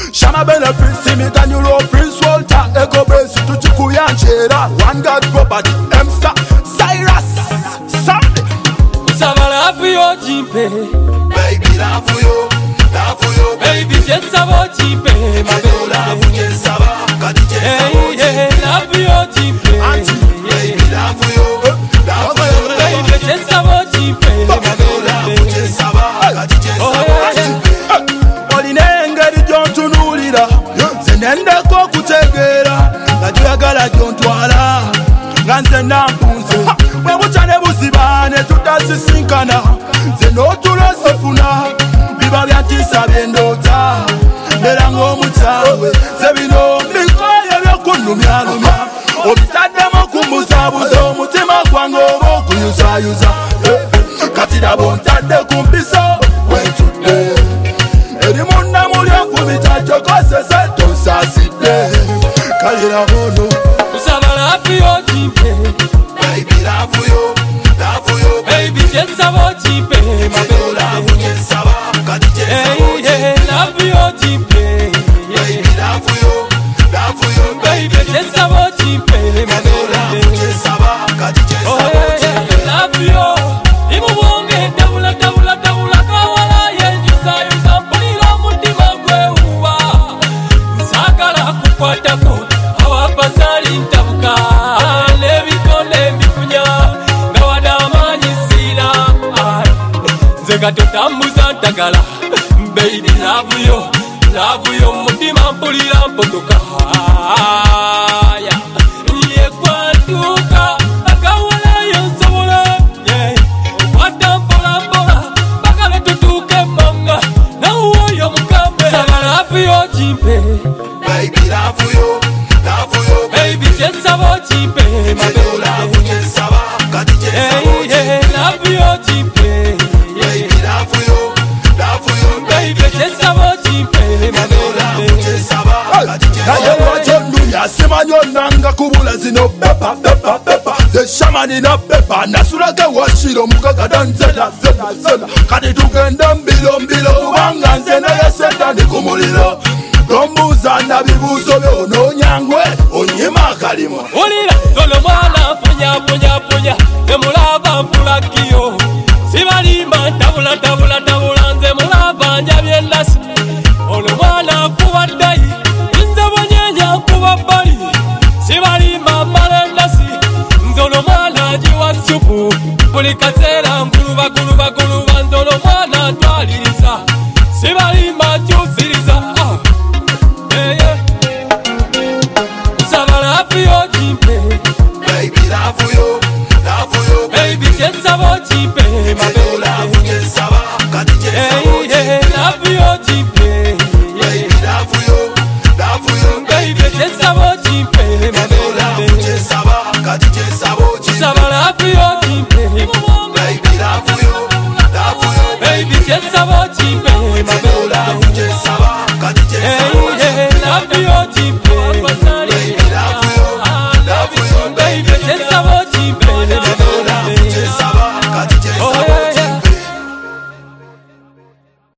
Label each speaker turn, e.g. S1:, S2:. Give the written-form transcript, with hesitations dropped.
S1: Shama benefits, see me than you low Prince Walter, Echo Base, to Chikuyan Chera, One God Property, Emster, Cyrus, Sunday.
S2: Usabala for your jipe,
S1: baby, love for you,
S2: baby, just about jipe, my baby,
S1: love for you,
S2: hey, love for your jipe,
S1: baby, love for you,
S2: baby, just about jipe, my baby,
S1: olinengeri gyontunulira zenendeko kutegeera nga gyagala gyontwala nga nze nampunze bwe bukya ne buziba ne tutasisinkana nze n'otulo sifuna biba byantiisa byendoota mbeera ng'omukyawe ze bino mbikoye byokunnumyalumya obitaddemu kumbuzaabuza omutima gwange oba okuyuzayuza kati labo ntadde ku mpiso wentudde eri munnamuli enfubita gyokosese tosaasidde kalira bono
S2: usabala for your jipe,
S1: baby love you
S2: baby, just about jipe, my baby,
S1: love gyensaba kati
S2: hey, love for your jipe,
S1: baby love you
S2: baby, just about jipe, my baby,
S1: gyensaba kati
S2: love you, imubonge dabula dabula dabula kawala yenjusa yusa mpulira mutima gwe uwa nsagala kukwatako awapasali ntabuka n'ebikonde mbifunya nga wada amaanyi sina nze nga totambuza ntagala baby love you mutima mpulira mpotoka yekwantuka akawala yonsobola wada mpola mpola bakale tutuuke manga nawuoyo mukambe sabala for your jipe,
S1: baby love you
S2: baby, just about jipe, my baby,
S1: love gyensaba kati
S2: hey, love your jipe,
S1: baby love you
S2: baby, just about jipe, my baby,
S1: naye lwakyondunya simanyi onnanga kubula zino pepa ze shamani na pepa nasulage washiro mugagada nzena kati tugende mbilo kubanga nze naye senta ndi ku muliro tombuuza na bibuuzo byonoonyangwe onyima akalimo
S2: ulira tolo mwana punya temulaba mpulakiyo